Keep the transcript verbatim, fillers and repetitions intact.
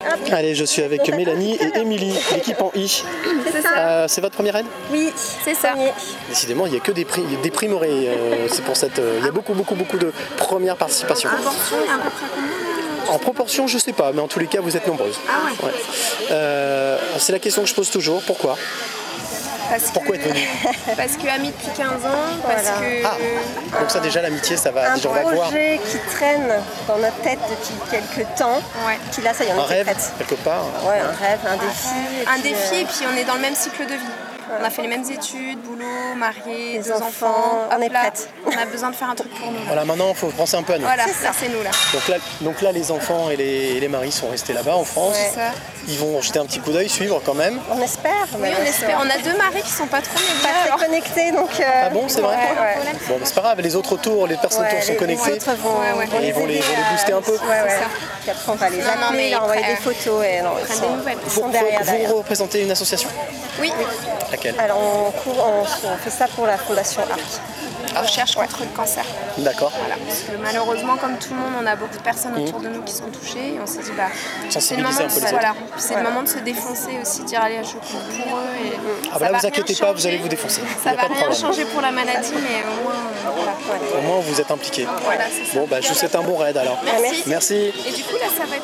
Allez, je suis avec Mélanie et Émilie, l'équipe en I. C'est ça. Euh, c'est votre première aide? Oui, c'est ça. Décidément, il n'y a que des, prix, des primorés. Euh, c'est pour cette. Euh, il y a beaucoup, beaucoup, beaucoup de premières participations. En proportion, il y a à peu près combien? En proportion, je sais pas, mais en tous les cas, vous êtes nombreuses. Ah ouais. Ouais. Euh, c'est la question que je pose toujours. Pourquoi? Parce Pourquoi que... être venu? Parce que amis depuis quinze ans, parce Voilà. que... Ah, donc ça déjà l'amitié, ça va. Un Déjà, on va voir. projet qui traîne dans notre tête depuis quelques temps, Ouais. qui là, ça y est, on Un était rêve, prête. quelque part. Ouais, un rêve, un défi. et Un puis, défi, euh, et puis on est dans le même cycle de vie. On a fait les mêmes études, boulot, marié, Les deux enfants, enfants. on Hop est là, prête. On a besoin de faire un truc pour nous. Voilà, maintenant, il faut penser un peu à nous. Voilà, C'est ça ça. c'est nous là. Donc là, donc là, les enfants et les, et les maris sont restés là-bas en France. Ouais. Ça. Ils vont jeter un petit coup d'œil, suivre quand même. On espère. Oui, mais on bon, espère. On a deux maris qui sont pas trop Pas médias. alors. très connectés, donc... euh, Ah bon, c'est vrai? Ouais, ouais. Bon, mais c'est pas grave, les autres autour, les personnes Ouais, autour sont les- connectées. Les autres vont, Ouais, ouais. vont Et ils vont les- aider vont les à- booster un peu. Ouais, ouais. ça. Puis après, on va les Non, non, appeler, mais leur envoyer après, des photos. Et non, ils Prennent sont, des nouvelles. ils Vous, sont derrière, vous derrière. représentez une association? Oui, Laquelle? Alors, on, court, on, on fait ça pour la Fondation Arc. recherche contre le cancer. D'accord. Voilà, parce que malheureusement, comme tout le monde, on a beaucoup de personnes autour de nous qui sont touchées. Et on s'est dit, bah, c'est le Sensibiliser moment, un de, peu se- les autres. voilà, c'est le moment de se défoncer aussi, dire allez, je compte pour eux. Et Ah ça bah là, va vous rien inquiétez pas, vous changer. allez vous défoncer. Ça Il y a va pas de rien problème. changer pour la maladie, mais au moins, euh, voilà. Au moins, vous êtes impliqués. Voilà, c'est ça. Bon, bah, je vous souhaite un bon raid alors. Merci. Merci. Et du coup, là, ça va être